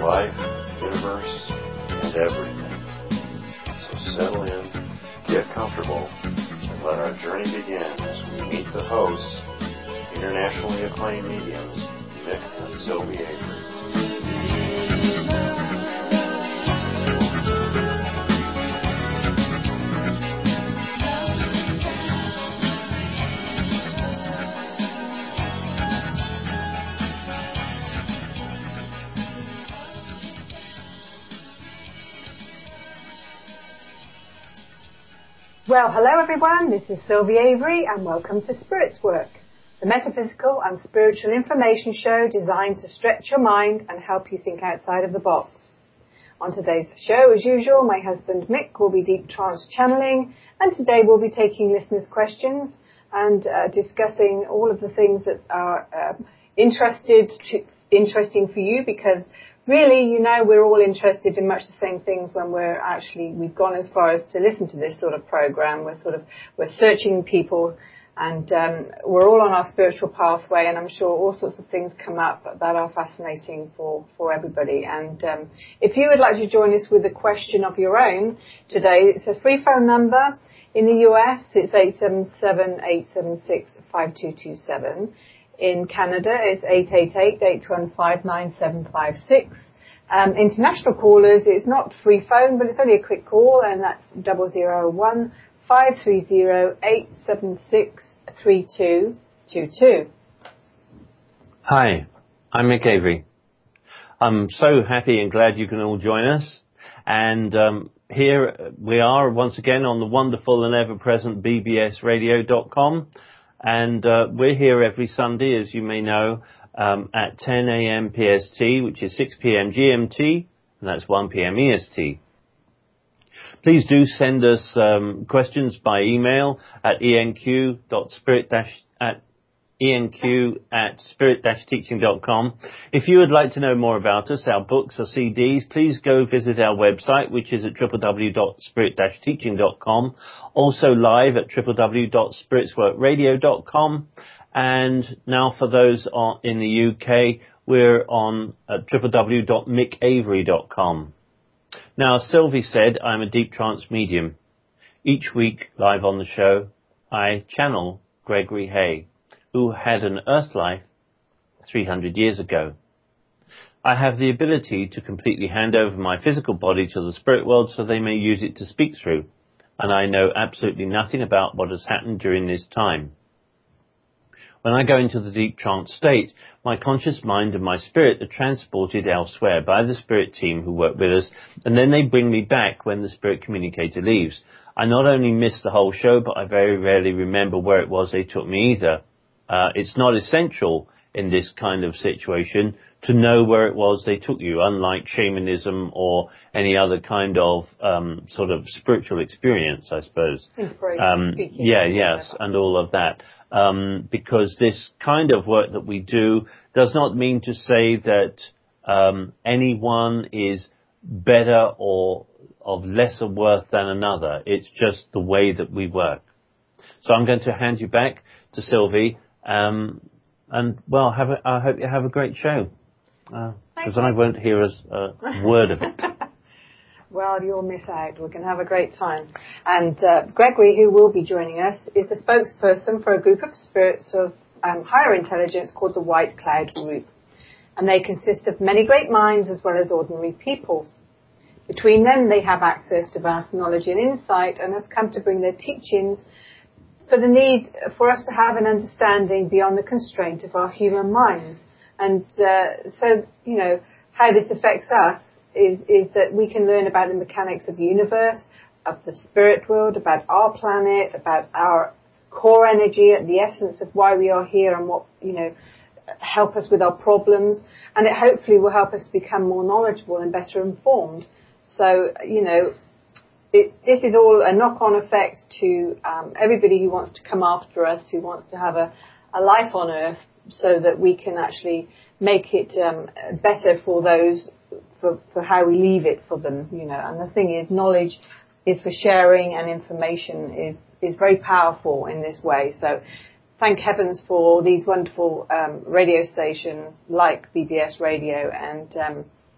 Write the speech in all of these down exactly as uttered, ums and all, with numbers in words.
life, universe, and everything. So settle in, get comfortable, and let our journey begin as we meet the hosts, internationally acclaimed mediums, Mick and Sylvie Avery. Well, hello everyone, this is Sylvie Avery and welcome to Spirits Work, the metaphysical and spiritual information show designed to stretch your mind and help you think outside of the box. On today's show, as usual, my husband Mick will be deep trance channeling, and today we'll be taking listeners' questions and uh, discussing all of the things that are uh, interested to, interesting for you, because really, you know, we're all interested in much the same things when we're actually, we've gone as far as to listen to this sort of program. We're sort of, we're searching people, and um, we're all on our spiritual pathway, and I'm sure all sorts of things come up that are fascinating for, for everybody. And um, if you would like to join us with a question of your own today, it's a free phone number. In the U S, it's eight seven seven, eight seven six, five two two seven. In Canada, it's eight eight eight, eight one five, nine seven five six. Um, international callers, it's not free phone, but it's only a quick call, and that's zero zero one, five three zero, eight seven six, three two two two. Hi, I'm Mick Avery. I'm so happy and glad you can all join us. And um, here we are once again on the wonderful and ever-present B B S radio dot com. And uh, we're here every Sunday, as you may know, um, at ten a.m. P S T, which is six p.m. G M T, and that's one p.m. E S T. Please do send us um, questions by email at enq.spirit at enq at spirit teaching dot com. If you would like to know more about us, our books or C Ds, please go visit our website, which is at w w w dot spirit teaching dot com. Also live at w w w dot spirits work radio dot com. And now for those on, in the U K, we're on at w w w dot mick avery dot com. Now, as Sylvie said, I'm a deep trance medium. Each week, live on the show, I channel Gregory Hay, who had an earth life three hundred years ago. I have the ability to completely hand over my physical body to the spirit world so they may use it to speak through, and I know absolutely nothing about what has happened during this time. When I go into the deep trance state, my conscious mind and my spirit are transported elsewhere by the spirit team who work with us, and then they bring me back when the spirit communicator leaves. I not only miss the whole show, but I very rarely remember where it was they took me either. Uh, it's not essential in this kind of situation to know where it was they took you, unlike shamanism or any other kind of um, sort of spiritual experience, I suppose. Inspiration Um, speaking. yeah, yes, and all of that. Um, because this kind of work that we do does not mean to say that um, anyone is better or of lesser worth than another. It's just the way that we work. So I'm going to hand you back to Sylvie. Um, and, well, have a, I hope you have a great show, because uh, I won't hear a, a word of it. Well, you'll miss out. We're going to have a great time. And uh, Gregory, who will be joining us, is the spokesperson for a group of spirits of um, higher intelligence called the White Cloud Group. And they consist of many great minds as well as ordinary people. Between them, they have access to vast knowledge and insight and have come to bring their teachings for the need for us to have an understanding beyond the constraint of our human minds. And uh, so, you know, how this affects us is, is that we can learn about the mechanics of the universe, of the spirit world, about our planet, about our core energy, the essence of why we are here and what, you know, help us with our problems. And it hopefully will help us become more knowledgeable and better informed. So, you know, It, this is all a knock-on effect to um, everybody who wants to come after us, who wants to have a, a life on Earth, so that we can actually make it um, better for those, for, for how we leave it for them, you know. And the thing is, knowledge is for sharing, and information is, is very powerful in this way. So thank heavens for these wonderful um, radio stations like B B S Radio and um,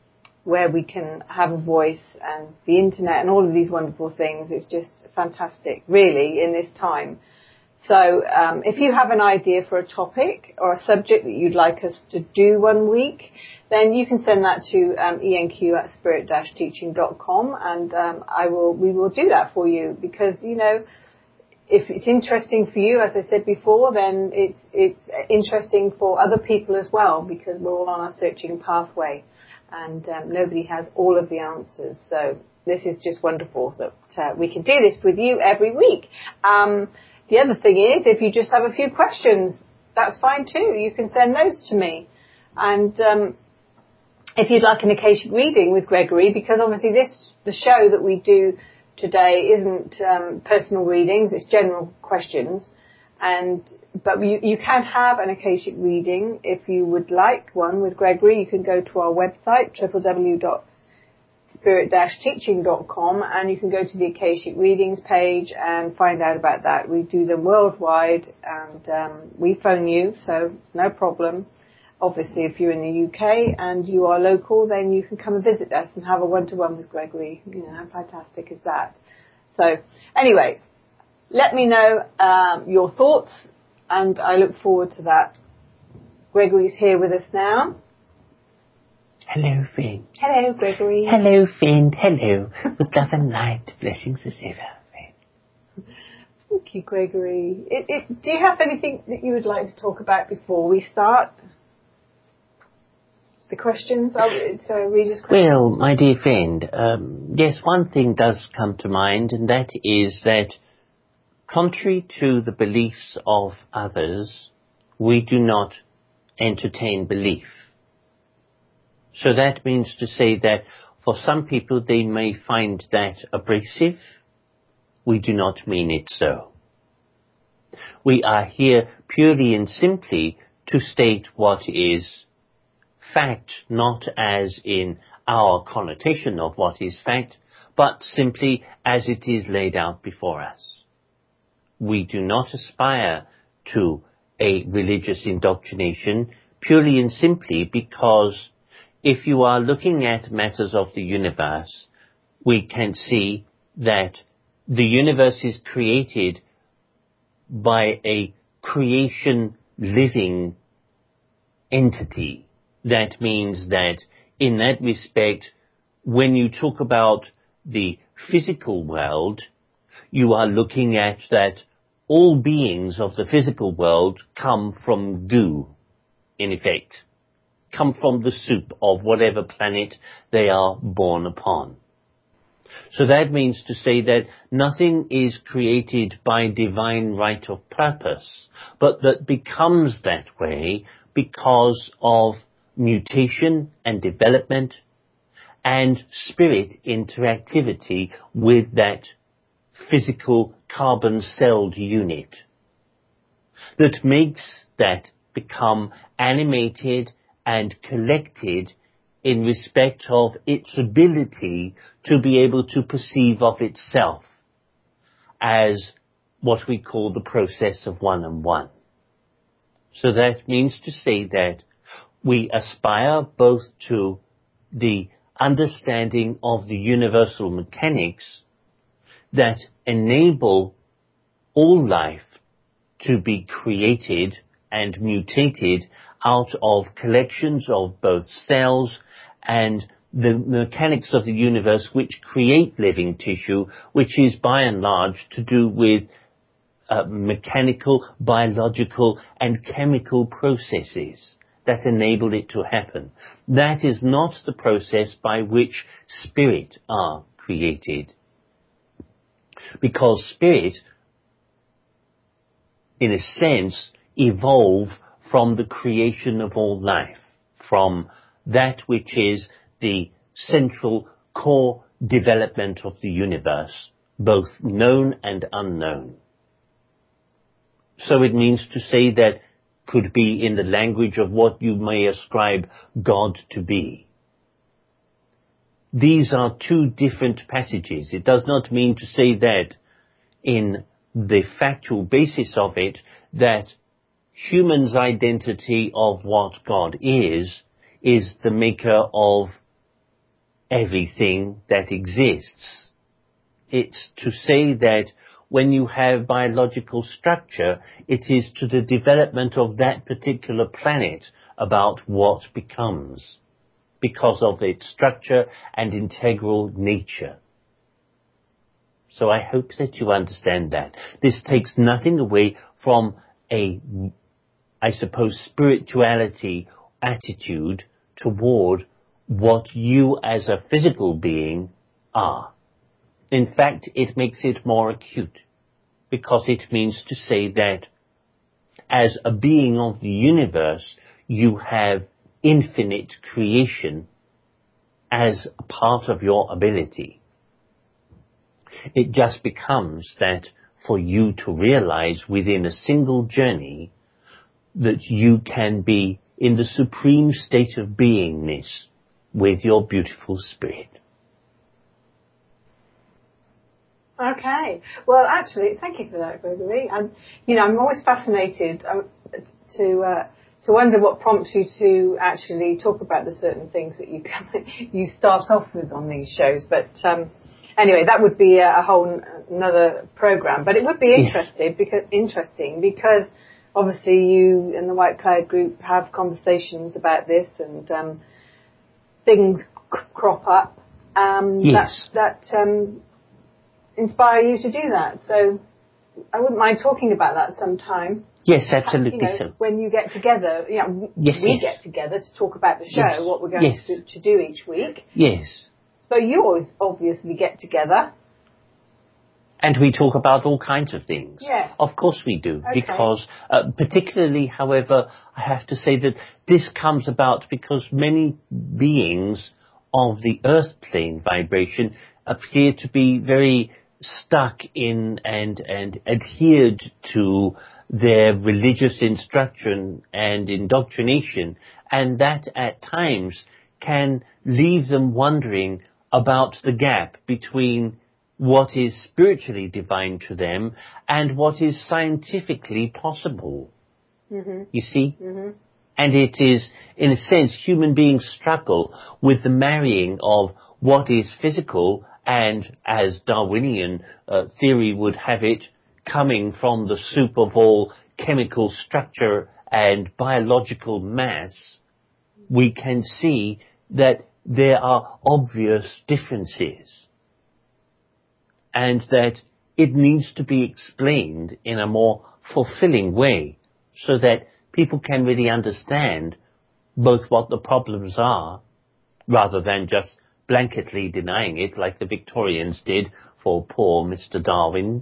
where we can have a voice, and the internet and all of these wonderful things. It's just fantastic, really, in this time. So um, if you have an idea for a topic or a subject that you'd like us to do one week, then you can send that to um, E N Q at spirit dash teaching dot com, and um, I will we will do that for you, because, you know, if it's interesting for you, as I said before, then it's it's interesting for other people as well, because we're all on a searching pathway, and um, nobody has all of the answers. So this is just wonderful that uh, we can do this with you every week. Um, The other thing is, if you just have a few questions, that's fine too. You can send those to me. And um, if you'd like an Akashic reading with Gregory, because obviously this the show that we do today isn't um, personal readings, it's general questions. And but you, you can have an Akashic reading if you would like one with Gregory. You can go to our website, w w w dot spirit dash teaching dot com, and you can go to the Akashic Readings page and find out about that. We do them worldwide, and um, we phone you, so no problem. Obviously, if you're in the U K and you are local, then you can come and visit us and have a one-to-one with Gregory. You know, how fantastic is that? So, anyway, let me know um, your thoughts, and I look forward to that. Gregory's here with us now. Hello, friend. Hello, Gregory. Hello, friend. Hello. With love and light. Blessings as ever, friend. Thank you, Gregory. It, it, do you have anything that you would like to talk about before we start? The questions? Oh, so readers' questions. Well, my dear friend, um, yes, one thing does come to mind, and that is that contrary to the beliefs of others, we do not entertain belief. So that means to say that for some people they may find that abrasive. We do not mean it so. We are here purely and simply to state what is fact, not as in our connotation of what is fact, but simply as it is laid out before us. We do not aspire to a religious indoctrination purely and simply because if you are looking at matters of the universe, we can see that the universe is created by a creation living entity. That means that in that respect, when you talk about the physical world, you are looking at that all beings of the physical world come from goo, in effect. Come from the soup of whatever planet they are born upon. So that means to say that nothing is created by divine right of purpose, but that becomes that way because of mutation and development and spirit interactivity with that physical carbon-celled unit that makes that become animated and collected in respect of its ability to be able to perceive of itself as what we call the process of one and one. So that means to say that we aspire both to the understanding of the universal mechanics that enable all life to be created and mutated out of collections of both cells and the mechanics of the universe which create living tissue, which is by and large to do with uh, mechanical, biological and chemical processes that enable it to happen. That is not the process by which spirit are created. Because spirit, in a sense, evolve from the creation of all life, from that which is the central core development of the universe, both known and unknown. So it means to say that could be in the language of what you may ascribe God to be. These are two different passages. It does not mean to say that in the factual basis of it, that human's identity of what God is, is the maker of everything that exists. It's to say that when you have biological structure, it is to the development of that particular planet about what becomes, because of its structure and integral nature. So I hope that you understand that. This takes nothing away from a, I suppose, spirituality attitude toward what you as a physical being are. In fact, it makes it more acute, because it means to say that as a being of the universe, you have infinite creation as a part of your ability. It just becomes that for you to realize within a single journey that you can be in the supreme state of beingness with your beautiful spirit. Okay. Well, actually, thank you for that, Gregory. I'm, you know, I'm always fascinated um, to uh, to wonder what prompts you to actually talk about the certain things that you you start off with on these shows. But um, anyway, that would be a, a whole another program. But it would be interesting because interesting because obviously you and the White Cloud Group have conversations about this, and um, things c- crop up um, yes. that that. Um, inspire you to do that. So I wouldn't mind talking about that sometime. Yes, absolutely. You know, so. When you get together, you know, yes, we yes. get together to talk about the show, yes. what we're going yes. to, to do each week. Yes. So you always obviously get together. And we talk about all kinds of things. Yeah. Of course we do. Okay. Because, uh, particularly, however, I have to say that this comes about because many beings of the earth plane vibration appear to be very stuck in and, and adhered to their religious instruction and indoctrination, and that at times can leave them wondering about the gap between what is spiritually divine to them and what is scientifically possible. Mm-hmm. You see? Mm-hmm. And it is, in a sense, human beings struggle with the marrying of what is physical and, as Darwinian uh, theory would have it, coming from the soup of all chemical structure and biological mass, we can see that there are obvious differences, and that it needs to be explained in a more fulfilling way so that people can really understand both what the problems are, rather than just blanketly denying it like the Victorians did for poor Mister Darwin,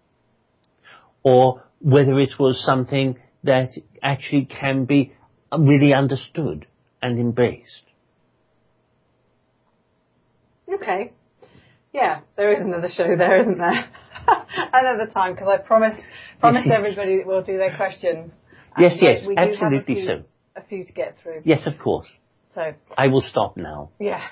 or whether it was something that actually can be really understood and embraced. Okay. Yeah, there is another show there, isn't there? Another time, because I promised promised everybody that we'll do their questions. Yes, yes, we absolutely do have a few, so. A few to get through. Yes, of course. So I will stop now. Yeah.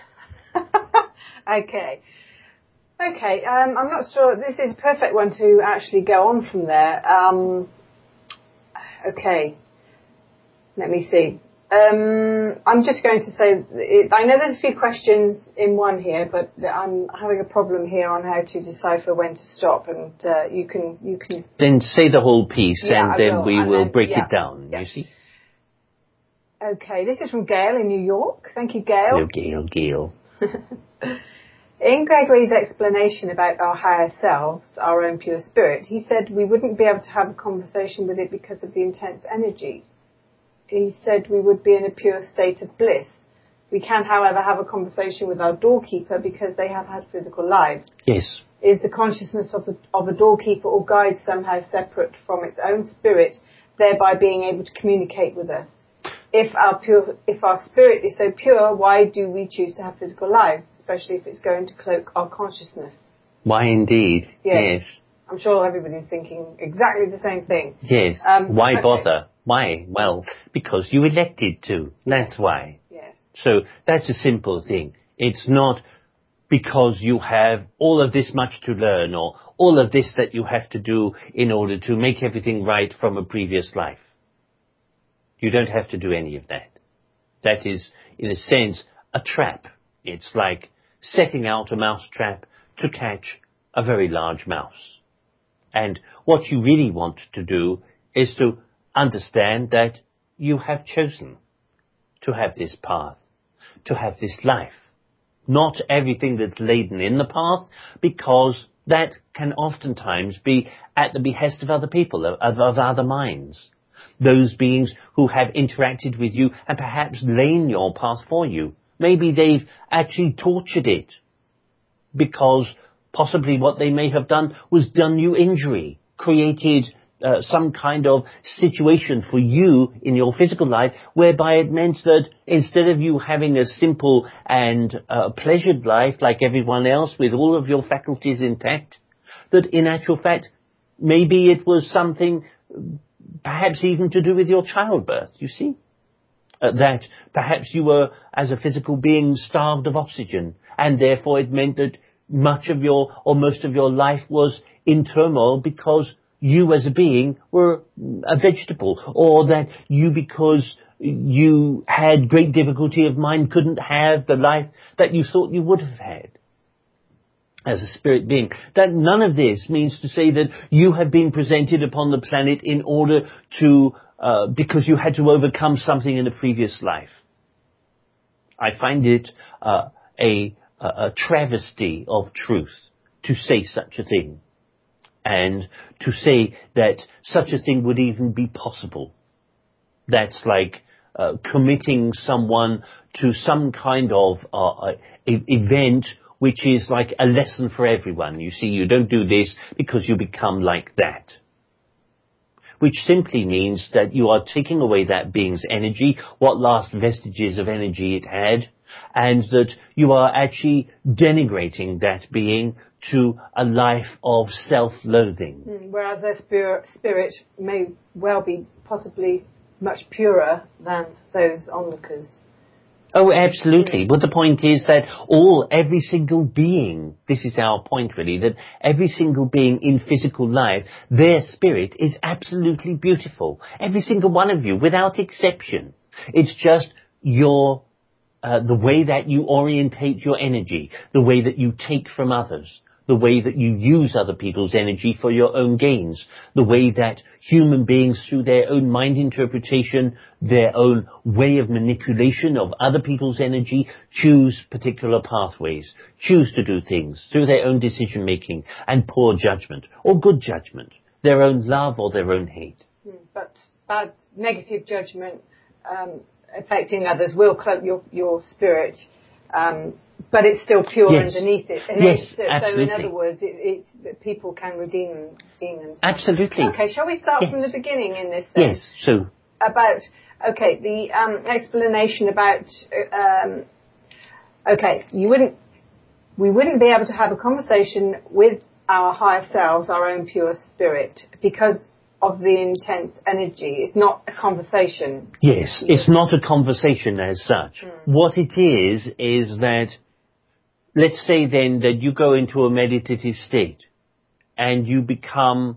Okay. Okay. Um, I'm not sure. This is a perfect one to actually go on from there. Um, okay. Let me see. Um, I'm just going to say, it, I know there's a few questions in one here, but I'm having a problem here on how to decipher when to stop, and uh, you can you can. Then say the whole piece, yeah, and I then will, we and will then, break yeah, it down. yeah. You see? Okay, this is from Gail in New York. Thank you, Gail. Hello, Gail, Gail. In Gregory's explanation about our higher selves, our own pure spirit, he said we wouldn't be able to have a conversation with it because of the intense energy. He said we would be in a pure state of bliss. We can, however, have a conversation with our doorkeeper because they have had physical lives. Yes. Is the consciousness of, the, of a doorkeeper or guide somehow separate from its own spirit, thereby being able to communicate with us? If our pure, if our spirit is so pure, why do we choose to have physical lives, especially if it's going to cloak our consciousness? Why indeed? Yes. Yes. I'm sure everybody's thinking exactly the same thing. Yes. Um, why okay. bother? Why? Well, because you elected to. That's why. Yeah. So that's a simple thing. It's not because you have all of this much to learn or all of this that you have to do in order to make everything right from a previous life. You don't have to do any of that. That is, in a sense, a trap. It's like setting out a mousetrap to catch a very large mouse. And what you really want to do is to understand that you have chosen to have this path, to have this life. Not everything that's laden in the path, because that can oftentimes be at the behest of other people, of, of other minds. Those beings who have interacted with you and perhaps lain your path for you. Maybe they've actually tortured it, because possibly what they may have done was done you injury, created uh, some kind of situation for you in your physical life whereby it meant that instead of you having a simple and uh, pleasured life like everyone else with all of your faculties intact, that in actual fact maybe it was something perhaps even to do with your childbirth, you see? Uh, that perhaps you were, as a physical being, starved of oxygen, and therefore it meant that much of your, or most of your life was in turmoil because you as a being were a vegetable, or that you, because you had great difficulty of mind, couldn't have the life that you thought you would have had as a spirit being. That none of this means to say that you have been presented upon the planet in order to, uh, because you had to overcome something in a previous life. I find it uh, a, a travesty of truth to say such a thing, and to say that such a thing would even be possible. That's like uh, committing someone to some kind of uh, event which is like a lesson for everyone. You see, you don't do this because you become like that. Which simply means that you are taking away that being's energy, what last vestiges of energy it had, and that you are actually denigrating that being to a life of self-loathing. Mm, whereas their spirit, spirit may well be possibly much purer than those onlookers. Oh, absolutely. But the point is that all, every single being, this is our point really, that every single being in physical life, their spirit is absolutely beautiful. Every single one of you, without exception. It's just your, uh, the way that you orientate your energy, the way that you take from others, the way that you use other people's energy for your own gains, the way that human beings, through their own mind interpretation, their own way of manipulation of other people's energy, choose particular pathways, choose to do things through their own decision making and poor judgment, or good judgment, their own love or their own hate. Mm, but bad, negative judgment um, affecting others will cloak your, your spirit, um, but it's still pure yes. underneath it. And yes, so, absolutely. So in other words, it, it's, people can redeem, redeem themselves. Absolutely. Okay, shall we start yes. from the beginning in this sense? Yes, so. About, okay, the um, explanation about, um, okay, you wouldn't, we wouldn't be able to have a conversation with our higher selves, our own pure spirit, because of the intense energy. It's not a conversation. Yes, it's not a conversation as such. Mm. What it is, is that, let's say then that you go into a meditative state and you become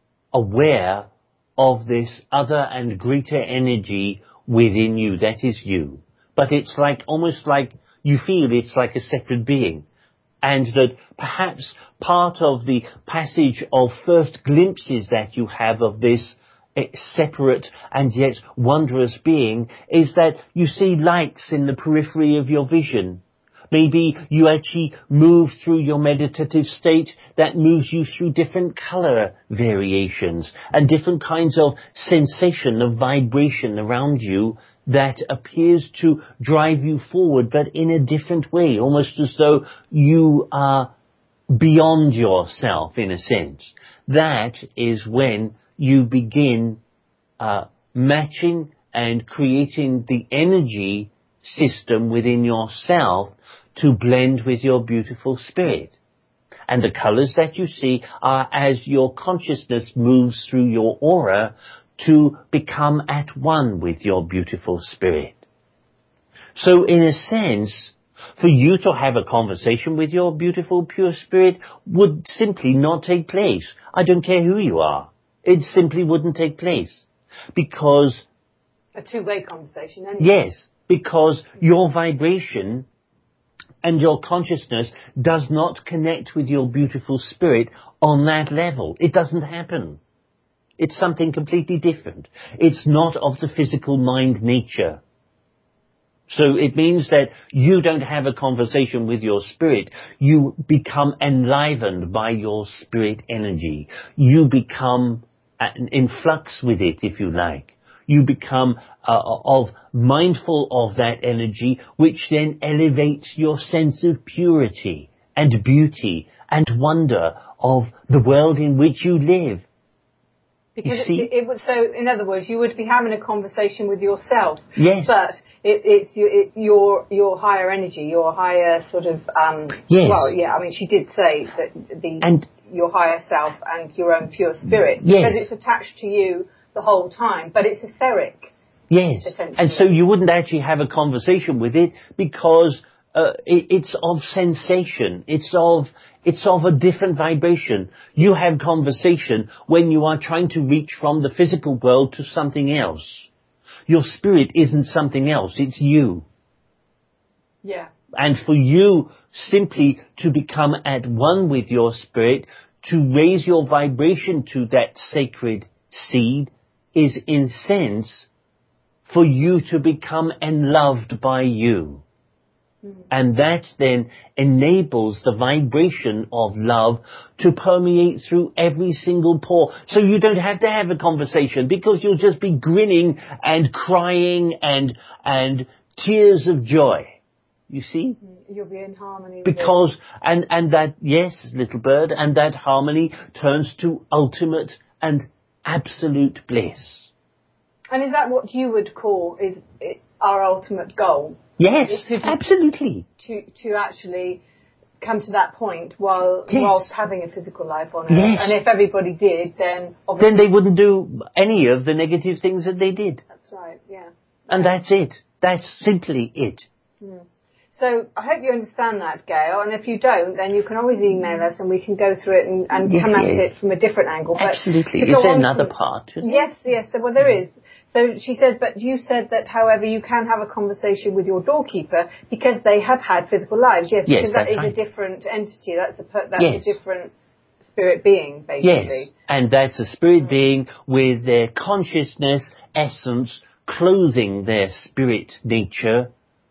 aware of this other and greater energy within you, that is you. But it's like, almost like, you feel it's like a separate being. And that perhaps part of the passage of first glimpses that you have of this separate and yet wondrous being is that you see lights in the periphery of your vision. Maybe you actually move through your meditative state that moves you through different color variations and different kinds of sensation of vibration around you that appears to drive you forward, but in a different way, almost as though you are beyond yourself in a sense. That is when you begin uh, matching and creating the energy system within yourself to blend with your beautiful spirit. And the colors that you see are as your consciousness moves through your aura to become at one with your beautiful spirit. So in a sense, for you to have a conversation with your beautiful pure spirit would simply not take place. I don't care who you are. It simply wouldn't take place. Because... a two-way conversation, anyway. Yes, because your vibration and your consciousness does not connect with your beautiful spirit on that level. It doesn't happen. It's something completely different. It's not of the physical mind nature. So it means that you don't have a conversation with your spirit. You become enlivened by your spirit energy. You become in flux with it, if you like. You become uh, of mindful of that energy, which then elevates your sense of purity and beauty and wonder of the world in which you live. Because it, it, it would, so, in other words, you would be having a conversation with yourself. Yes. But it, it's your, it, your your higher energy, your higher sort of. Um, yes. Well, yeah. I mean, she did say that the and your higher self and your own pure spirit, yes. because it's attached to you the whole time, but it's etheric. Yes. And so you wouldn't actually have a conversation with it because uh, it, it's of sensation. It's of. It's of a different vibration. You have conversation when you are trying to reach from the physical world to something else. Your spirit isn't something else, it's you. Yeah. And for you simply to become at one with your spirit, to raise your vibration to that sacred seed, is in sense for you to become enloved by you. And that then enables the vibration of love to permeate through every single pore. So you don't have to have a conversation because you'll just be grinning and crying and and tears of joy. You see? You'll be in harmony with because it. and and that yes, little bird, and that harmony turns to ultimate and absolute bliss. And is that what you would call is it, our ultimate goal? Yes, to, to, absolutely. To to actually come to that point while yes. whilst having a physical life on Earth. Yes. And if everybody did, then then they wouldn't do any of the negative things that they did. That's right. Yeah. And yeah. that's it. That's simply it. Mm. So I hope you understand that, Gail. And if you don't, then you can always email us and we can go through it and, and yes, come at yes. it from a different angle. But absolutely. Is there another from, part? Yes, yes. Well, there is. So she said, but you said that, however, you can have a conversation with your doorkeeper because they have had physical lives. Yes, yes because that is right. a different entity. That's a that's yes. a different spirit being, basically. Yes, and that's a spirit mm. being with their consciousness, essence, clothing their spirit nature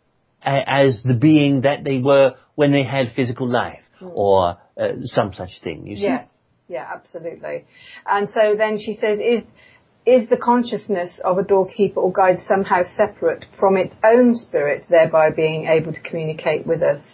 as the being that they were when they had physical life, mm. or uh, some such thing, you see? Yes, yeah, absolutely. And so then she says, is is the consciousness of a doorkeeper or guide somehow separate from its own spirit, thereby being able to communicate with us?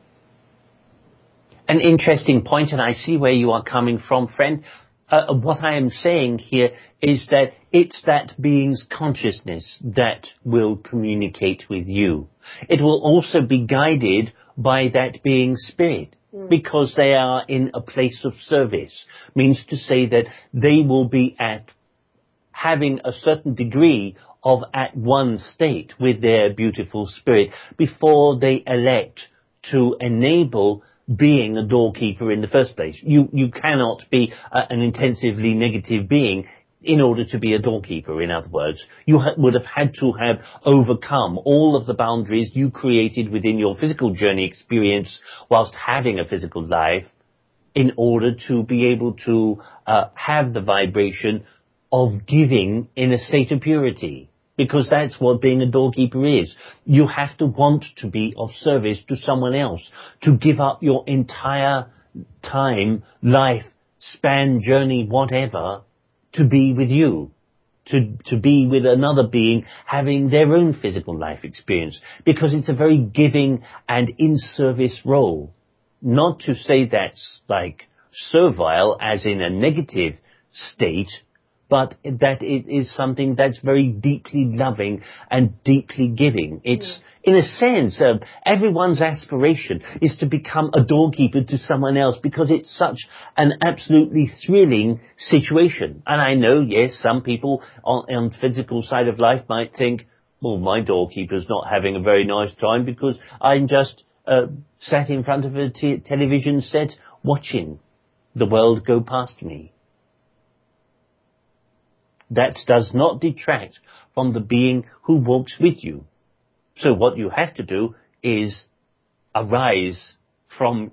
An interesting point, and I see where you are coming from, friend. Uh, what I am saying here is that it's that being's consciousness that will communicate with you. It will also be guided by that being's spirit, mm. because they are in a place of service. Means to say that they will be at having a certain degree of at one state with their beautiful spirit before they elect to enable being a doorkeeper in the first place. You you cannot be uh, an intensively negative being in order to be a doorkeeper, in other words. You ha- would have had to have overcome all of the boundaries you created within your physical journey experience whilst having a physical life in order to be able to uh, have the vibration of giving in a state of purity. Because that's what being a doorkeeper is. You have to want to be of service to someone else, to give up your entire time, life, span, journey, whatever, to be with you, to, to be with another being having their own physical life experience. Because it's a very giving and in-service role. Not to say that's like servile, as in a negative state, but that it is something that's very deeply loving and deeply giving. It's, mm. in a sense, uh, everyone's aspiration is to become a doorkeeper to someone else because it's such an absolutely thrilling situation. And I know, yes, some people on, on the physical side of life might think, well, my doorkeeper's not having a very nice time because I'm just uh, sat in front of a t- television set watching the world go past me. That does not detract from the being who walks with you. So what you have to do is arise from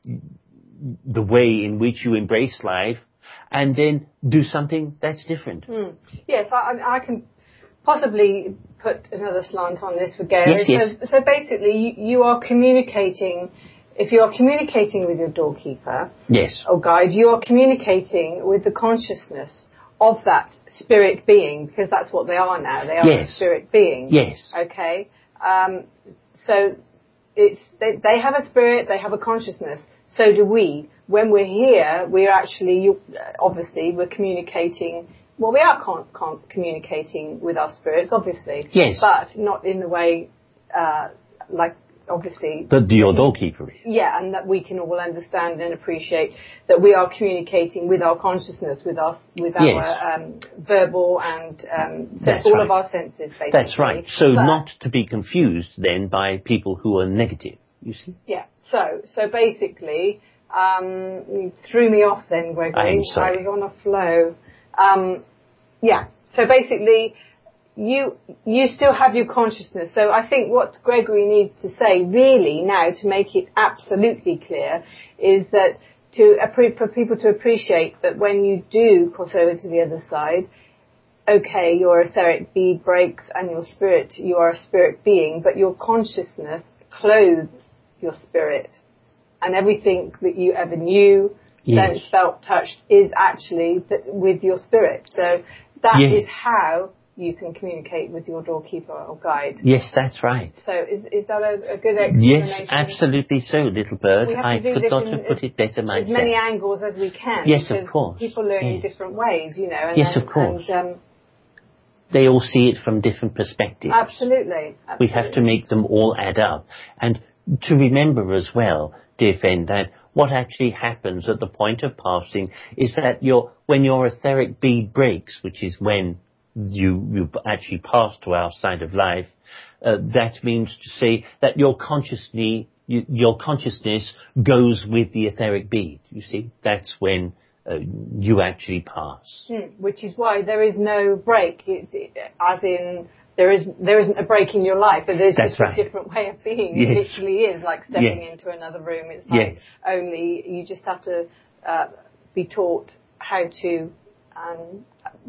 the way in which you embrace life and then do something that's different. Mm. Yes, I, I can possibly put another slant on this for Gary. Yes, yes. So, so basically, you, you are communicating, if you are communicating with your doorkeeper yes. or guide, you are communicating with the consciousness of that spirit being, because that's what they are now. They are yes. a spirit being. Yes. Okay. Um, so it's they, they have a spirit, they have a consciousness. So do we. When we're here, we're actually, obviously, we're communicating. Well, we are con- con- communicating with our spirits, obviously. Yes. But not in the way, uh, like, obviously. That your doorkeeper is. Yeah, and that we can all understand and appreciate that we are communicating with our consciousness, with our, with our yes. um, verbal and um, That's all right. of our senses, basically. That's right. So but, not to be confused then by people who are negative, you see? Yeah. So, so basically, um, you threw me off then, Gregory. I'm sorry. I was on a flow. Um, yeah. So basically, you you still have your consciousness. So I think what Gregory needs to say really now to make it absolutely clear is that to for people to appreciate that when you do cross over to the other side, okay, your etheric bead breaks and your spirit, you are a spirit being, but your consciousness clothes your spirit. And everything that you ever knew, yes. sensed, felt, touched is actually th- with your spirit. So that yes. is how you can communicate with your doorkeeper or guide. Yes, that's right. So is is that a, a good explanation? Yes, absolutely so, little bird. I forgot to put in, it better myself. As many angles as we can. Yes, of course. People learn yes. in different ways, you know. And yes, then, of course. And, um, they all see it from different perspectives. Absolutely. Absolutely. We have to make them all add up. And to remember as well, dear friend, that what actually happens at the point of passing is that your when your etheric bead breaks, which is when you, you actually pass to our side of life, uh, that means to say that your consciousness, you, your consciousness goes with the etheric bead. You see, that's when uh, you actually pass. Mm, which is why there is no break, it, it, as in there is there isn't a break in your life. But there's That's just right. a different way of being. Yes. It literally is like stepping yes. into another room. It's like yes. only you just have to uh, be taught how to um,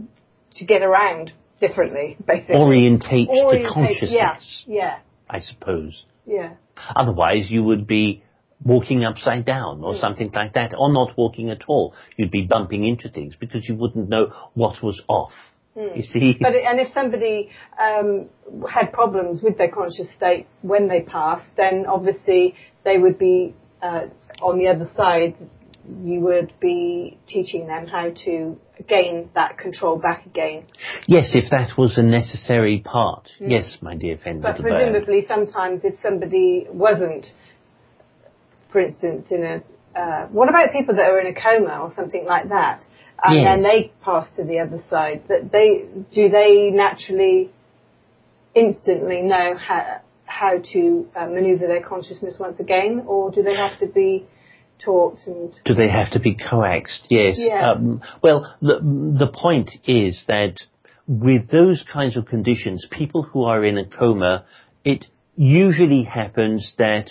to get around differently, basically. Orientate, Orientate the consciousness. Yeah. Yeah. I suppose. Yeah. Otherwise, you would be walking upside down or mm. something like that, or not walking at all. You'd be bumping into things because you wouldn't know what was off. Mm. You see? But and if somebody um, had problems with their conscious state when they passed, then obviously they would be uh, on the other side. You would be teaching them how to gain that control back again. Yes, if that was a necessary part. Mm. Yes, my dear friend. But presumably, bird. sometimes if somebody wasn't, for instance, in a uh, what about people that are in a coma or something like that? And yeah. then they pass to the other side. That they do they naturally, instantly know how how to uh, manoeuvre their consciousness once again, or do they have to be taught? And do they have to be coaxed? Yes. Yeah. Um, well, the the point is that with those kinds of conditions, people who are in a coma, it usually happens that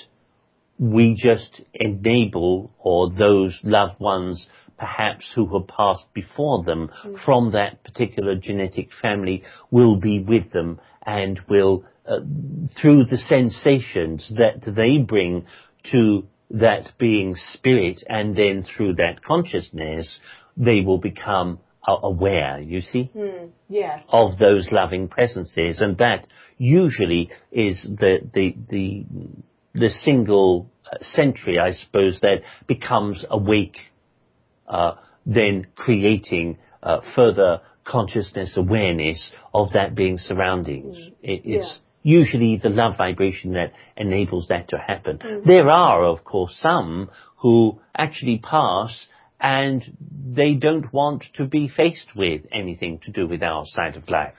we just enable, or those loved ones perhaps who have passed before them mm. from that particular genetic family will be with them and will, uh, through the sensations that they bring to that being spirit, and then through that consciousness, they will become uh, aware, you see, mm. yes. of those loving presences. And that usually is the, the, the, the single century, I suppose, that becomes awake, uh, then creating uh, further consciousness awareness of that being surroundings. Mm. It, it's yeah. usually the love vibration that enables that to happen. Mm. There are, of course, some who actually pass and they don't want to be faced with anything to do with our side of life.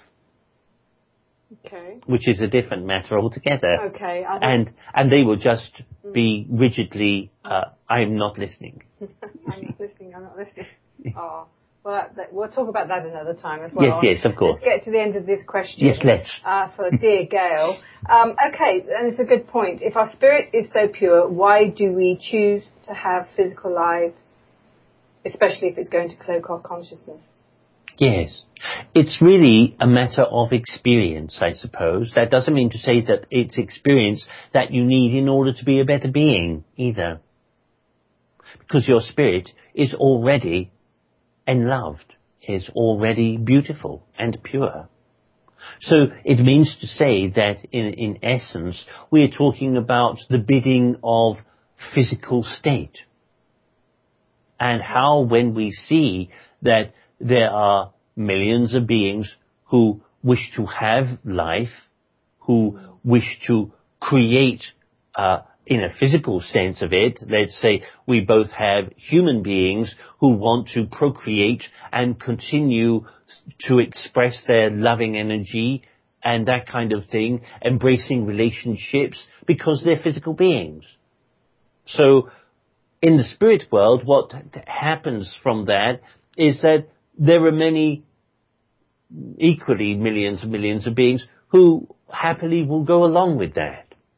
Okay. Which is a different matter altogether. Okay. I and and they will just mm. be rigidly, uh, I'm not listening. I'm not listening, I'm not listening. Oh, Well, that, that, we'll talk about that another time as well. Yes, yes, of course. Let's get to the end of this question. Yes, let's. Uh, for dear Gail. Um, okay, and it's a good point. If our spirit is so pure, why do we choose to have physical lives, especially if it's going to cloak our consciousness? Yes. It's really a matter of experience, I suppose. That doesn't mean to say that it's experience that you need in order to be a better being, either. Because your spirit is already enloved, is already beautiful and pure. So it means to say that in, in essence, we are talking about the bidding of physical state. And how when we see that there are millions of beings who wish to have life, who wish to create uh, in a physical sense of it, let's say we both have human beings who want to procreate and continue to express their loving energy and that kind of thing, embracing relationships because they're physical beings. So in the spirit world, what happens from that is that there are many, equally millions and millions of beings who happily will go along with that.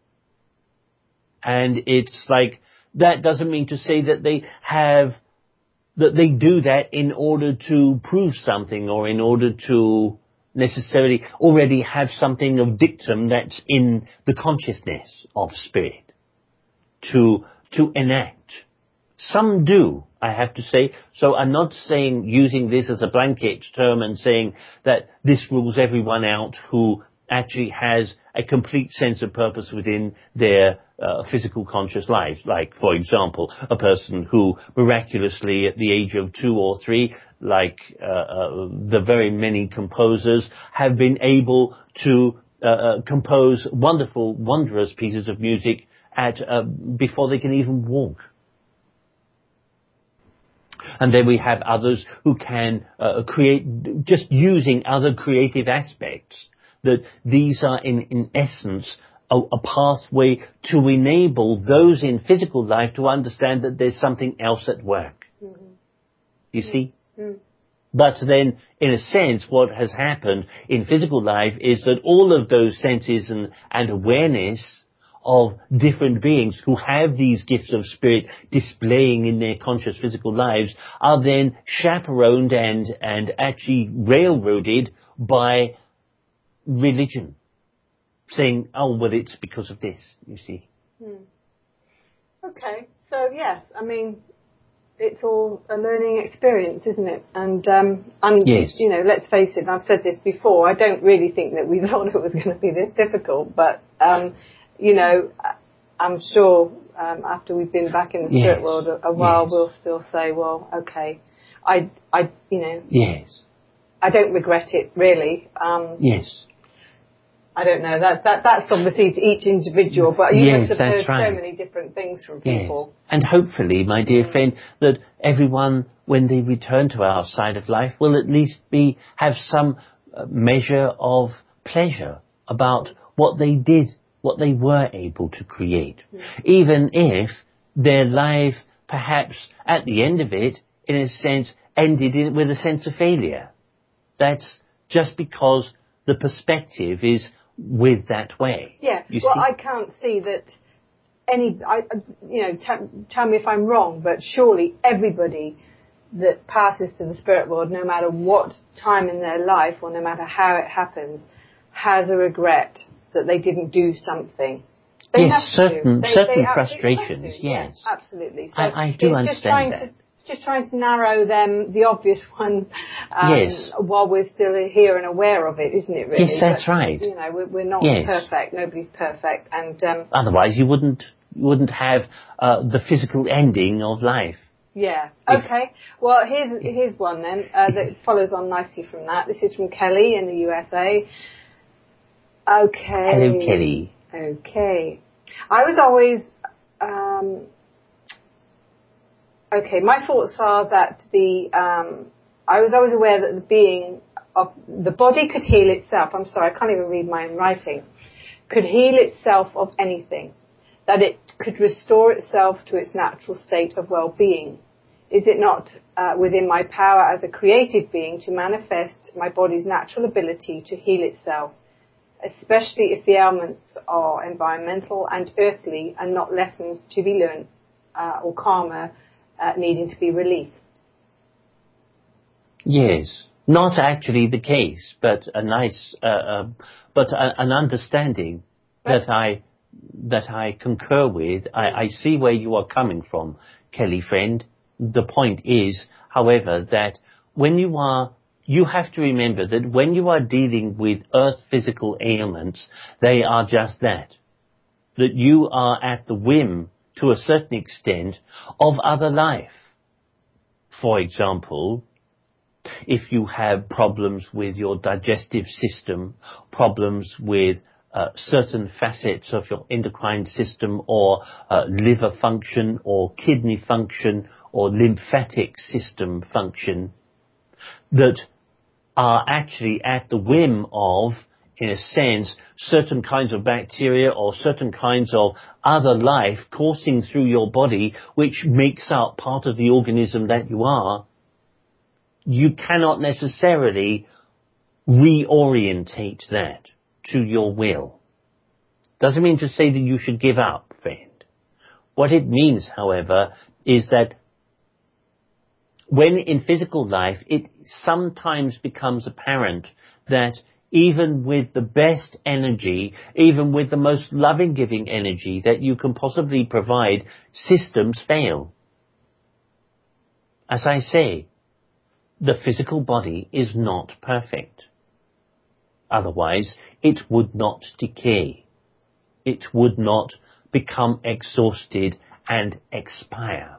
And it's like, that doesn't mean to say that they have, that they do that in order to prove something or in order to necessarily already have something of dictum that's in the consciousness of spirit to, to enact. Some do, I have to say. So I'm not saying, using this as a blanket term and saying that this rules everyone out who actually has a complete sense of purpose within their uh, physical conscious lives. Like, for example, a person who miraculously at the age of two or three, like uh, uh, the very many composers, have been able to uh, uh, compose wonderful, wondrous pieces of music at uh, before they can even walk. And then we have others who can uh, create, just using other creative aspects, that these are in, in essence a, a pathway to enable those in physical life to understand that there's something else at work. Mm-hmm. You mm-hmm. see? Mm-hmm. But then, in a sense, what has happened in physical life is that all of those senses and, and awareness of different beings who have these gifts of spirit displaying in their conscious physical lives are then chaperoned and, and actually railroaded by religion, saying, oh, well, it's because of this, you see. Hmm. Okay, so yes, I mean, it's all a learning experience, isn't it? And, um, and yes. you know, let's face it, and I've said this before, I don't really think that we thought it was going to be this difficult, but, um, you know, I'm sure um, after we've been back in the spirit yes. world a, a while, yes. we'll still say, well, okay, I, I, you know, yes, I don't regret it really. Um, yes. I don't know. That that that's obviously to each individual, but you yes, must have heard right. so many different things from people. Yes. And hopefully, my dear mm. friend, that everyone, when they return to our side of life, will at least be have some uh, measure of pleasure about what they did, what they were able to create, mm. even if their life, perhaps at the end of it, in a sense, ended in, with a sense of failure. That's just because the perspective is with that way. Yeah, you well, see? I can't see that any, I, you know, t- tell me if I'm wrong, but surely everybody that passes to the spirit world, no matter what time in their life or no matter how it happens, has a regret that they didn't do something. They yes, have certain, to. They, certain they frustrations, yes. yes. Yeah, absolutely. So I, I do it's understand just trying that. To, just trying to narrow them, the obvious one, um, yes. while we're still here and aware of it, isn't it, really? Yes, that's but, right. You know, we're, we're not yes. perfect. Nobody's perfect. And um, otherwise you wouldn't, you wouldn't have uh, the physical ending of life. Yeah. Okay. Well, here's here's one then uh, that follows on nicely from that. This is from Kelly in the U S A. Okay. Hello, Kelly. Okay. I was always... Um, okay, my thoughts are that the... Um, I was always aware that the being of... The body could heal itself. I'm sorry, I can't even read my own writing. Could heal itself of anything. That it could restore itself to its natural state of well-being. Is it not uh, within my power as a creative being to manifest my body's natural ability to heal itself, especially if the ailments are environmental and earthly and not lessons to be learned uh, or karma uh, needing to be released? Yes, not actually the case, but a nice, uh, uh, but a, an understanding that I that I concur with. I, I see where you are coming from, Kelly friend. The point is, however, that when you are, you have to remember that when you are dealing with earth physical ailments, they are just that. That you are at the whim, to a certain extent, of other life. For example, if you have problems with your digestive system, problems with uh, certain facets of your endocrine system, or uh, liver function, or kidney function, or lymphatic system function, that are actually at the whim of, in a sense, certain kinds of bacteria or certain kinds of other life coursing through your body, which makes up part of the organism that you are, you cannot necessarily reorientate that to your will. Doesn't mean to say that you should give up, friend. What it means, however, is that when in physical life, it sometimes becomes apparent that even with the best energy, even with the most loving-giving energy that you can possibly provide, systems fail. As I say, the physical body is not perfect. Otherwise, it would not decay. It would not become exhausted and expire.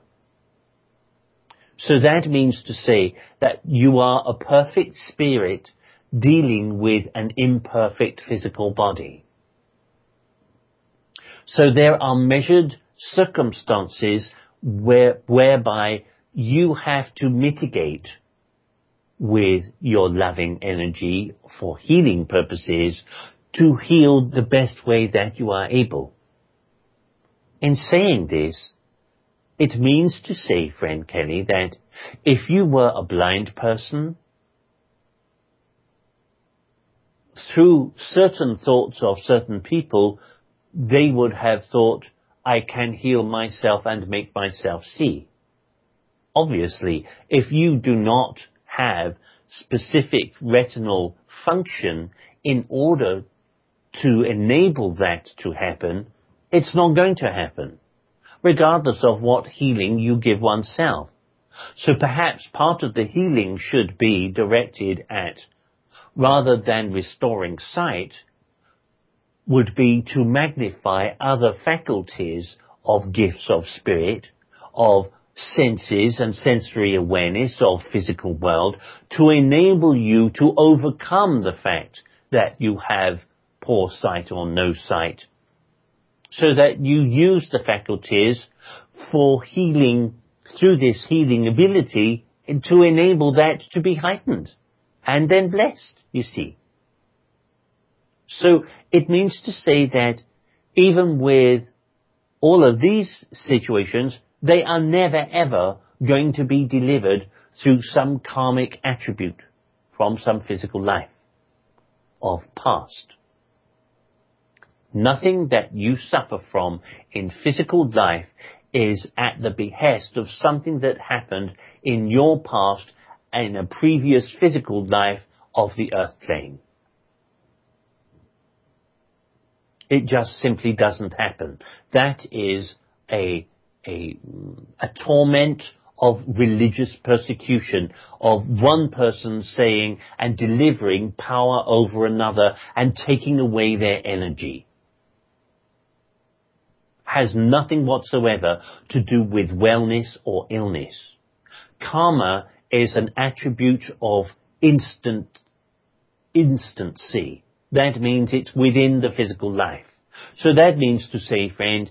So that means to say that you are a perfect spirit dealing with an imperfect physical body. So there are measured circumstances where, whereby you have to mitigate with your loving energy for healing purposes to heal the best way that you are able. In saying this, it means to say, friend Kelly, that if you were a blind person, through certain thoughts of certain people, they would have thought, I can heal myself and make myself see. Obviously, if you do not have specific retinal function in order to enable that to happen, it's not going to happen, regardless of what healing you give oneself. So perhaps part of the healing should be directed at, rather than restoring sight, would be to magnify other faculties of gifts of spirit, of senses and sensory awareness of physical world, to enable you to overcome the fact that you have poor sight or no sight, so that you use the faculties for healing, through this healing ability, to enable that to be heightened and then blessed, you see. So it means to say that even with all of these situations, they are never ever going to be delivered through some karmic attribute from some physical life of past. Nothing that you suffer from in physical life is at the behest of something that happened in your past in a previous physical life of the earth plane. It just simply doesn't happen. That is a, a, a torment of religious persecution, of one person saying and delivering power over another and taking away their energy. Has nothing whatsoever to do with wellness or illness. Karma is an attribute of instant, instancy. That means it's within the physical life. So that means to say, friend,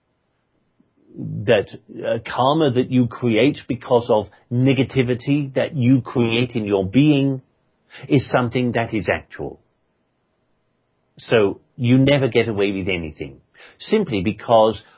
that uh, karma that you create because of negativity that you create in your being is something that is actual. So you never get away with anything, simply because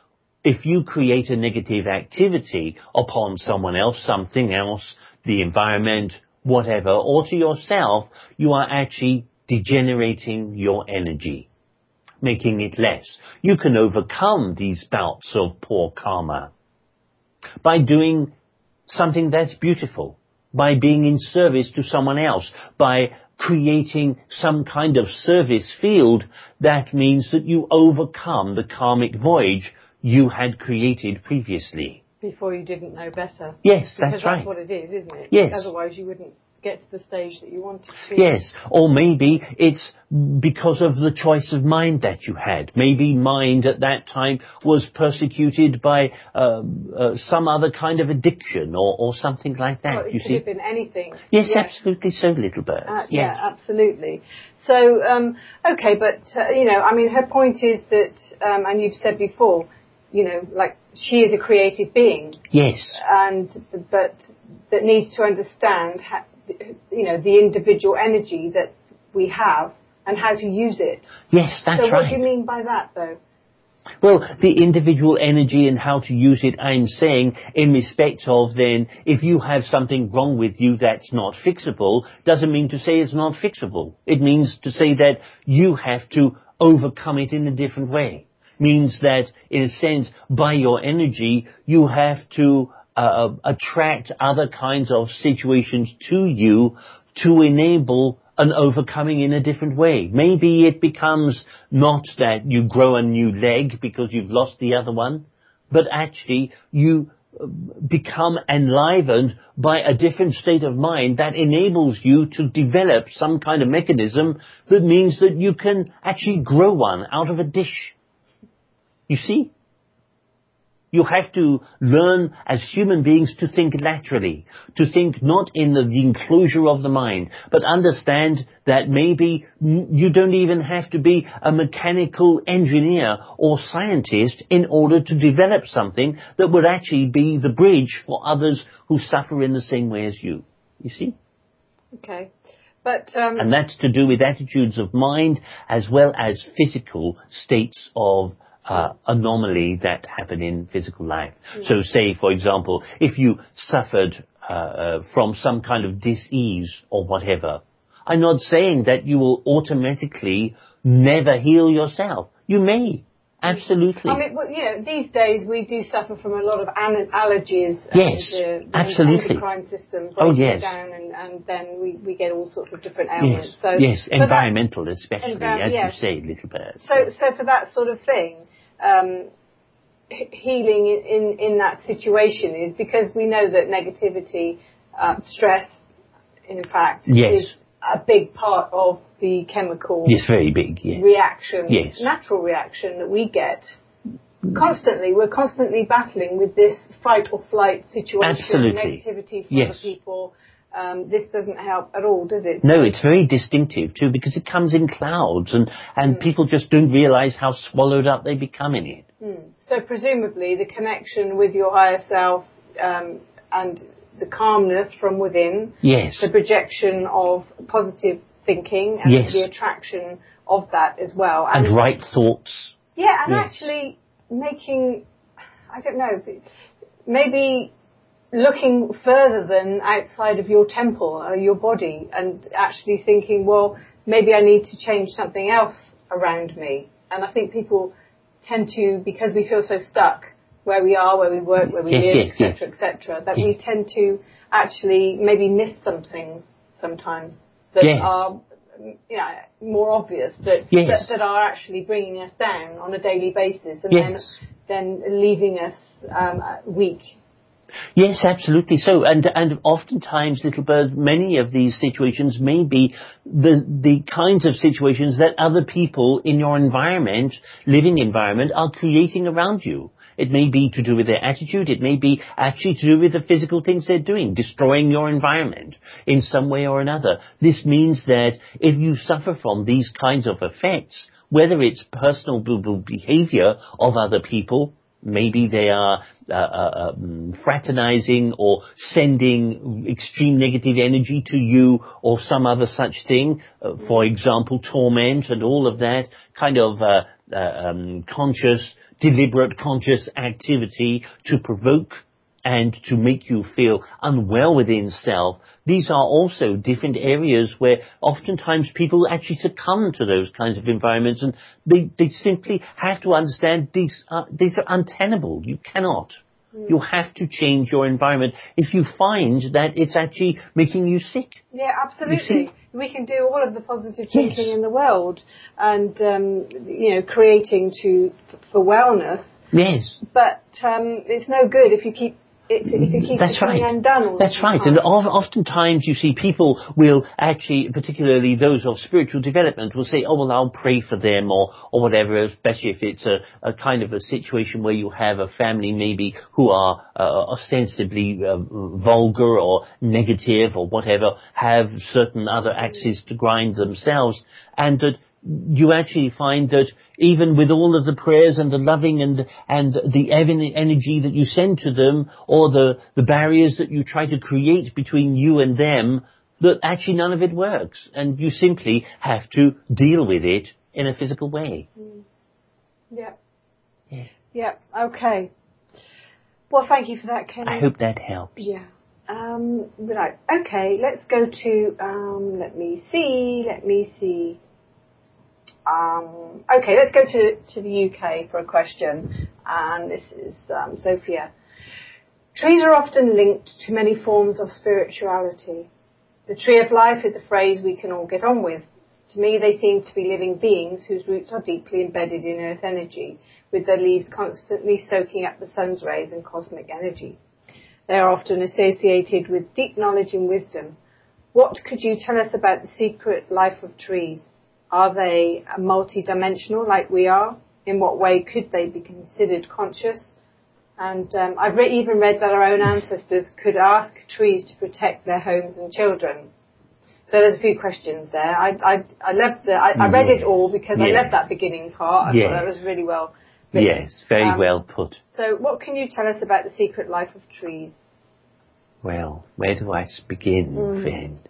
if you create a negative activity upon someone else, something else, the environment, whatever, or to yourself, you are actually degenerating your energy, making it less. You can overcome these bouts of poor karma by doing something that's beautiful, by being in service to someone else, by creating some kind of service field. That means that you overcome the karmic voyage you had created previously. Before you didn't know better. Yes, because that's right. That's what it is, isn't it? Yes. Otherwise you wouldn't get to the stage that you wanted to. Yes, or maybe it's because of the choice of mind that you had. Maybe mind at that time was persecuted by uh, uh, some other kind of addiction or, or something like that. Well, it you could see? have been anything. Yes, yes. absolutely so, little bird. Uh, yes. Yeah, absolutely. So, um, okay, but, uh, you know, I mean, her point is that, um, and you've said before, you know, like, she is a creative being. Yes. And, but, that needs to understand, how, you know, the individual energy that we have and how to use it. Yes, that's right. So what do you mean by that, though? Well, the individual energy and how to use it, I'm saying in respect of then, if you have something wrong with you that's not fixable, doesn't mean to say it's not fixable. It means to say that you have to overcome it in a different way. Means that, in a sense, by your energy, you have to uh, attract other kinds of situations to you to enable an overcoming in a different way. Maybe it becomes not that you grow a new leg because you've lost the other one, but actually you become enlivened by a different state of mind that enables you to develop some kind of mechanism that means that you can actually grow one out of a dish. You see? You have to learn as human beings to think laterally, to think not in the, the enclosure of the mind, but understand that maybe you don't even have to be a mechanical engineer or scientist in order to develop something that would actually be the bridge for others who suffer in the same way as you. You see? Okay. But, um, and that's to do with attitudes of mind as well as physical states of Uh, anomaly that happen in physical life. Mm. So say, for example, if you suffered uh, uh, from some kind of dis-ease or whatever, I'm not saying that you will automatically never heal yourself. You may. Absolutely. I mean, well, you know, these days we do suffer from a lot of an- allergies. Yes, and, uh, absolutely. The endocrine system breaks oh, yes. down, and, and then we, we get all sorts of different ailments. Yes, so, yes. Environmental, that, especially, envi- as yes. you say, little bird. So, so for that sort of thing, um, h- healing in, in in that situation is because we know that negativity, uh, stress, in fact, yes. is a big part of the chemical yes, very big, yes. reaction, yes. natural reaction that we get. Constantly, we're constantly battling with this fight or flight situation, Absolutely. negativity for yes. other people. Um, this doesn't help at all, does it? No, it's very distinctive too, because it comes in clouds, and, and mm. people just don't realise how swallowed up they become in it. Mm. So presumably the connection with your higher self um, and the calmness from within, yes. the projection of positive thinking and yes. the attraction of that as well. And, and right thoughts. Yeah, and yes. actually making, I don't know, maybe looking further than outside of your temple or your body and actually thinking, well, maybe I need to change something else around me. And I think people tend to, because we feel so stuck where we are, where we work, where we yes, live, yes, et cetera, yes. et cetera, that yes. we tend to actually maybe miss something sometimes that yes. are, you know, more obvious, that, yes. that that are actually bringing us down on a daily basis and yes. then then leaving us um, weak. Yes, absolutely. So, and and oftentimes, little bird, many of these situations may be the the kinds of situations that other people in your environment, living environment, are creating around you. It may be to do with their attitude. It may be actually to do with the physical things they're doing, destroying your environment in some way or another. This means that if you suffer from these kinds of effects, whether it's personal behavior of other people, maybe they are uh, uh, um, fraternizing or sending extreme negative energy to you or some other such thing, uh, for example, torment and all of that kind of uh, uh, um, conscious deliberate conscious activity to provoke and to make you feel unwell within self. These are also different areas where oftentimes people actually succumb to those kinds of environments, and they, they simply have to understand these are, these are untenable. You cannot. Mm. You have to change your environment if you find that it's actually making you sick. Yeah, absolutely. We can do all of the positive thinking yes. in the world and, um, you know, creating to for wellness. Yes. But um, it's no good if you keep If, if you keep That's right. undone all That's right. And oftentimes you see people will actually, particularly those of spiritual development, will say, oh, well, I'll pray for them or, or whatever, especially if it's a, a kind of a situation where you have a family maybe who are uh, ostensibly uh, vulgar or negative or whatever, have certain other axes to grind themselves, and that you actually find that even with all of the prayers and the loving and and the energy that you send to them, or the, the barriers that you try to create between you and them, that actually none of it works. And you simply have to deal with it in a physical way. Mm. Yeah. Yeah. Yeah. Okay. Well, thank you for that, Ken. I hope that helps. Yeah. Um, right. Okay, let's go to, um, let me see, let me see. Um, okay, let's go to, to the U K for a question, and this is um, Sophia. Trees are often linked to many forms of spirituality. The tree of life is a phrase we can all get on with. To me, they seem to be living beings whose roots are deeply embedded in earth energy, with their leaves constantly soaking up the sun's rays and cosmic energy. They are often associated with deep knowledge and wisdom. What could you tell us about the secret life of trees? Are they multi-dimensional like we are? In what way could they be considered conscious? And um, I've re- even read that our own ancestors could ask trees to protect their homes and children. So there's a few questions there. I I, I loved it. I, I read yes. it all because yes. I loved that beginning part. I yes. thought that was really well written. Yes, very um, well put. So what can you tell us about the secret life of trees? Well, where do I begin, mm. friend?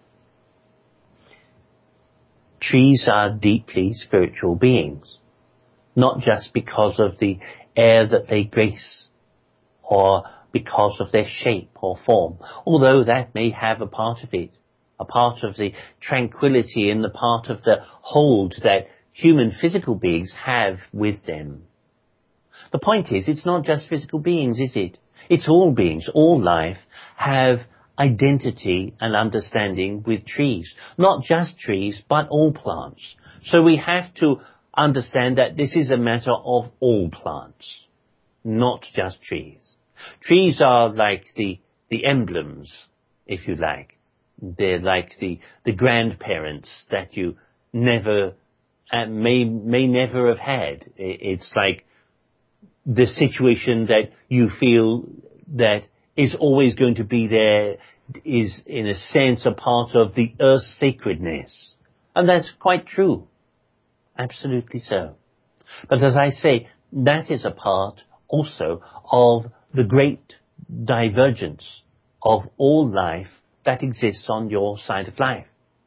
Trees are deeply spiritual beings, not just because of the air that they grace or because of their shape or form, although that may have a part of it, a part of the tranquility and the part of the hold that human physical beings have with them. The point is, it's not just physical beings, is it? It's all beings, all life have identity and understanding with trees. Not just trees, but all plants. So we have to understand that this is a matter of all plants, not just trees. Trees are like the, the emblems, if you like. They're like the, the grandparents that you never, uh, may, may never have had. It's like the situation that you feel that is always going to be there, is in a sense a part of the earth's sacredness. And that's quite true. Absolutely so. But as I say, that is a part also of the great divergence of all life that exists on your side of life.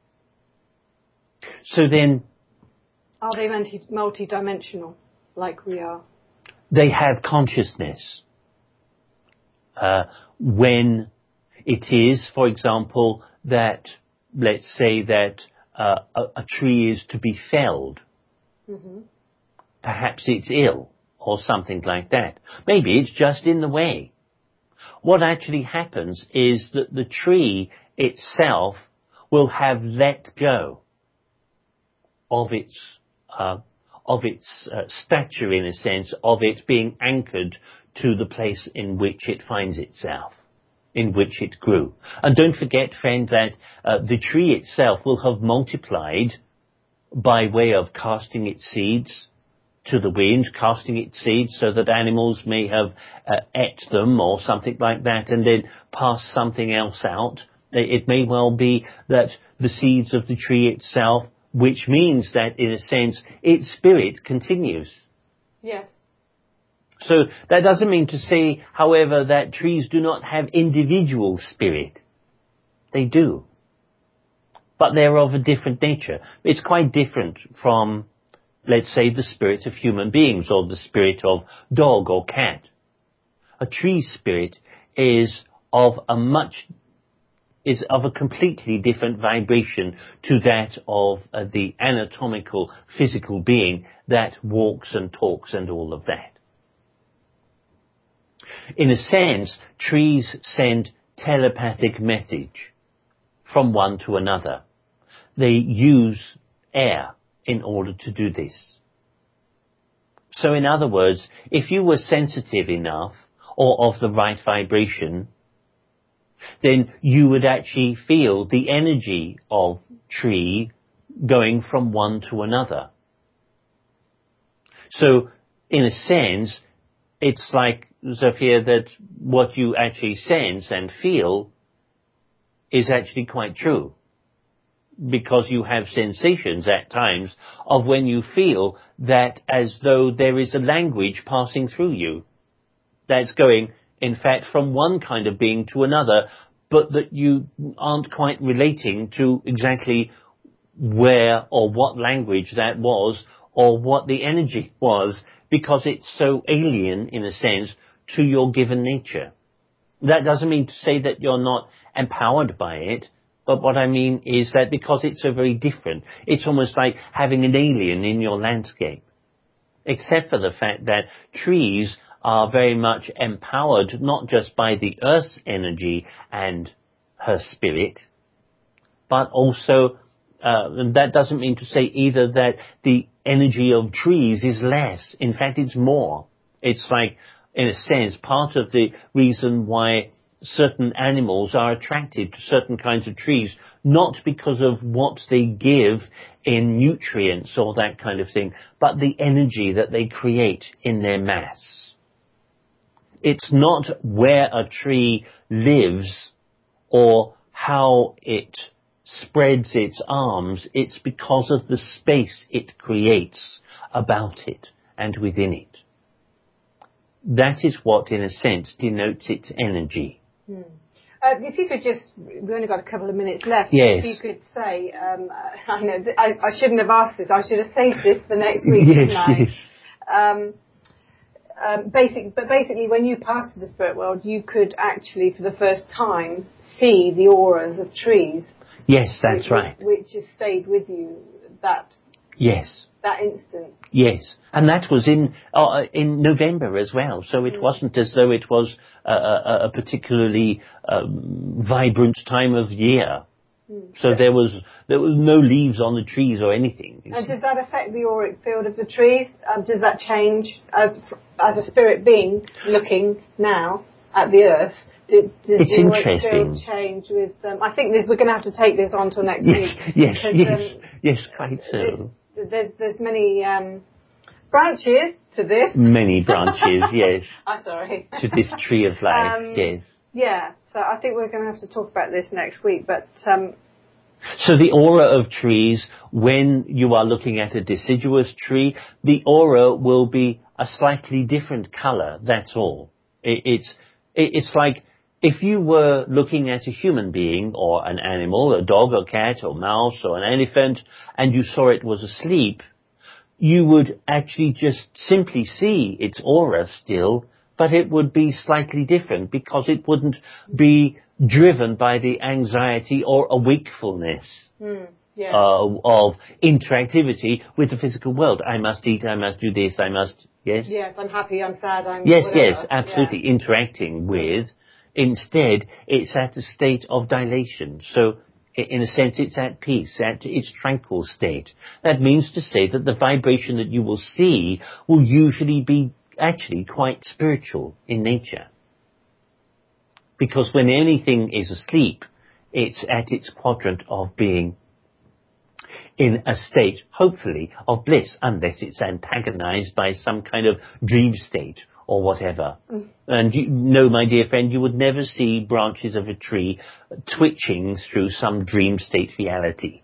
So then... Are they multi- multi-dimensional like we are? They have consciousness. Uh, when it is, for example, that, let's say that uh, a, a tree is to be felled. Mm-hmm. Perhaps it's ill or something like that. Maybe it's just in the way. What actually happens is that the tree itself will have let go of its uh, of its uh, stature, in a sense, of it being anchored to the place in which it finds itself, in which it grew. And don't forget, friend, that uh, the tree itself will have multiplied by way of casting its seeds to the wind, casting its seeds so that animals may have uh, ate them or something like that, and then pass something else out. It may well be that the seeds of the tree itself, which means that, in a sense, its spirit continues. Yes. So that doesn't mean to say, however, that trees do not have individual spirit. They do. But they're of a different nature. It's quite different from let's say, the spirit of human beings or the spirit of dog or cat. A tree spirit is of a much is of a completely different vibration to that of uh, the anatomical, physical being that walks and talks and all of that. In a sense, trees send telepathic message from one to another. They use air in order to do this. So in other words, if you were sensitive enough or of the right vibration, then you would actually feel the energy of tree going from one to another. So, in a sense, it's like, Sophia, that what you actually sense and feel is actually quite true. Because you have sensations at times of when you feel that as though there is a language passing through you that's going, in fact, from one kind of being to another, but that you aren't quite relating to exactly where or what language that was or what the energy was, because it's so alien, in a sense, to your given nature. That doesn't mean to say that you're not empowered by it, but what I mean is that because it's so very different, it's almost like having an alien in your landscape. Except for the fact that trees are very much empowered not just by the Earth's energy and her spirit, but also, uh, and that doesn't mean to say either that the energy of trees is less. In fact, it's more. It's like, in a sense, part of the reason why certain animals are attracted to certain kinds of trees, not because of what they give in nutrients or that kind of thing, but the energy that they create in their mass. It's not where a tree lives or how it spreads its arms. It's because of the space it creates about it and within it. That is what, in a sense, denotes its energy. Hmm. Uh, if you could just, we've only got a couple of minutes left. Yes. If you could say, um, I know, th- I, I shouldn't have asked this. I should have saved this for next week, yes, shouldn't I? Yes. Um, um, basic, but basically, when you pass to the spirit world, you could actually, for the first time, see the auras of trees. Yes, that's which, right. Which has stayed with you that. Yes. That instant. Yes, and that was in uh, in November as well, so it mm. wasn't as though it was a, a, a particularly um, vibrant time of year. Mm. So there was there was no leaves on the trees or anything. And does that affect the auric field of the trees? Um, does that change as as a spirit being looking now at the earth? Do, does it's the interesting. Field change with? Um, I think this, we're going to have to take this on till next yes, week. Yes, because, yes, um, yes, quite so. There's there's many um, branches to this. Many branches, yes. I'm sorry. To this tree of life, um, yes. Yeah, so I think we're going to have to talk about this next week. But um, so the aura of trees, when you are looking at a deciduous tree, the aura will be a slightly different colour. That's all. It, it's it, it's like if you were looking at a human being or an animal, a dog or cat or mouse or an elephant, and you saw it was asleep, you would actually just simply see its aura still, but it would be slightly different because it wouldn't be driven by the anxiety or a wakefulness mm, yeah. uh, of interactivity with the physical world. I must eat, I must do this, I must, yes? Yes, I'm happy, I'm sad, I'm Yes, whatever. yes, absolutely, yeah. interacting with. Instead, it's at a state of dilation. So, in a sense, it's at peace, at its tranquil state. That means to say that the vibration that you will see will usually be actually quite spiritual in nature. Because when anything is asleep, it's at its quadrant of being in a state, hopefully, of bliss, unless it's antagonized by some kind of dream state or whatever. Mm. And you know, my dear friend, you would never see branches of a tree twitching through some dream state reality.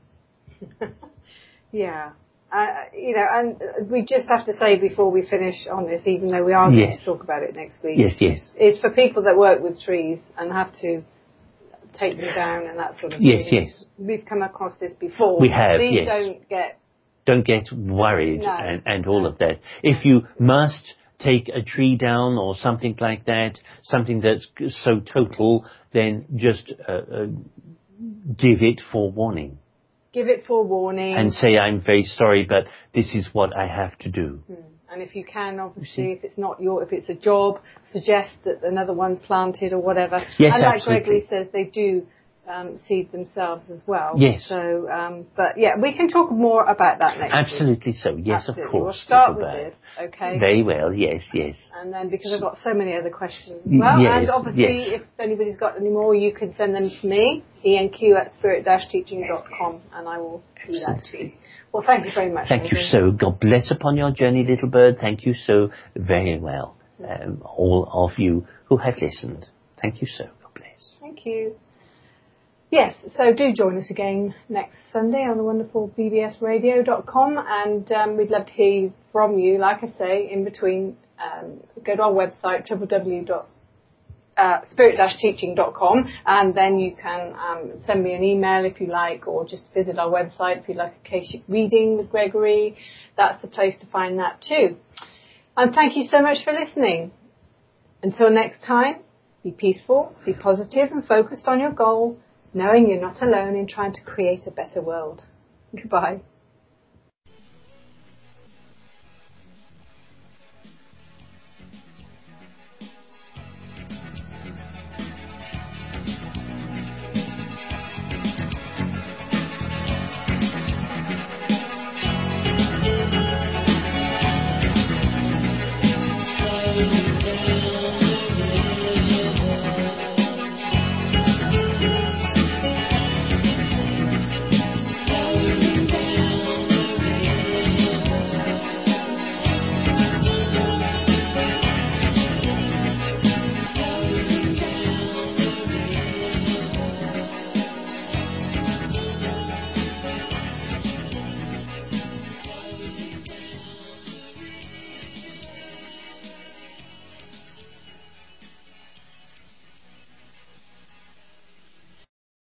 yeah. Uh, you know, and we just have to say before we finish on this, even though we are going yes. to talk about it next week. Yes, yes. Is for people that work with trees and have to take them down and that sort of yes, thing. Yes, yes. We've come across this before. We have, Please yes. don't get don't get worried no. and, and all of that. If you must take a tree down or something like that, something that's so total, then just uh, uh, give it forewarning. Give it forewarning. And say, I'm very sorry, but this is what I have to do. Hmm. And if you can, obviously, if it's not your, if it's a job, suggest that another one's planted or whatever. Yes, and like absolutely. Gregory says, they do um, seed themselves as well. Yes. So, um, but yeah, we can talk more about that next Absolutely week. so. Yes, Absolutely. of course. We'll start with Bird. this, okay? Very well. Yes, yes. And then because I've got so many other questions as well. Yes, and obviously, yes. if anybody's got any more, you can send them to me, enq at spirit dash teaching dot com, and I will do that too. Well, thank you very much. Thank Andrew. you so. God bless upon your journey, little bird. Thank you so very well. Um, all of you who have listened. Thank you so. God bless. Thank you. Yes, so do join us again next Sunday on the wonderful b b s radio dot com, and um, we'd love to hear from you. Like I say, in between, um, go to our website, w w w dot spirit dash teaching dot com, and then you can um, send me an email if you like, or just visit our website if you'd like a Akashic reading with Gregory. That's the place to find that too. And thank you so much for listening. Until next time, be peaceful, be positive and focused on your goal, knowing you're not alone in trying to create a better world. Goodbye. Thank you.